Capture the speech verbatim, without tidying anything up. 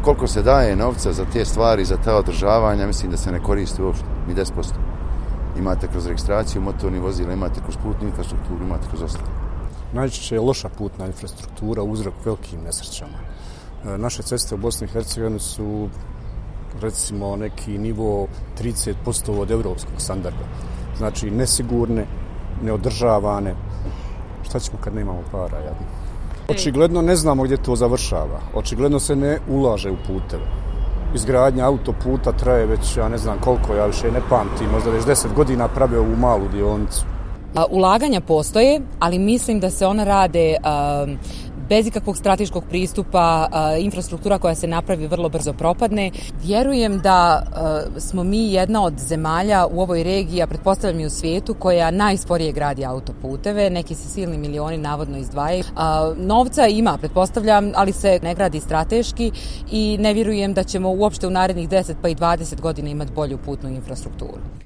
koliko se daje novca za te stvari, za ta održavanja, mislim da se ne koristi uopšte, ni deset posto. Imate kroz registraciju motornih vozila, imate kroz putnu infrastrukturu, imate kroz ostalo. Najčešće je loša putna infrastruktura uzrok velikim nesrećama. Naše ceste u Bosni i Hercegovini su, recimo, neki nivo trideset posto od evropskog standarda. Znači, nesigurne, neodržavane. Šta ćemo kad nemamo para, jadno? Očigledno ne znamo gdje to završava. Očigledno se ne ulaže u puteve. Izgradnja autoputa traje već, ja ne znam koliko, ja više ne pamtim, možda već deset godina prave ovu malu dionicu. Ulaganja postoje, ali mislim da se ona rade um, bez ikakvog strateškog pristupa, uh, infrastruktura koja se napravi vrlo brzo propadne. Vjerujem da uh, smo mi jedna od zemalja u ovoj regiji, a pretpostavljam i u svijetu, koja najsporije gradi autoputeve. Neki se silni milioni navodno izdvajaju. Uh, novca ima, pretpostavljam, ali se ne gradi strateški i ne vjerujem da ćemo uopšte u narednih deset pa i dvadeset godina imati bolju putnu infrastrukturu.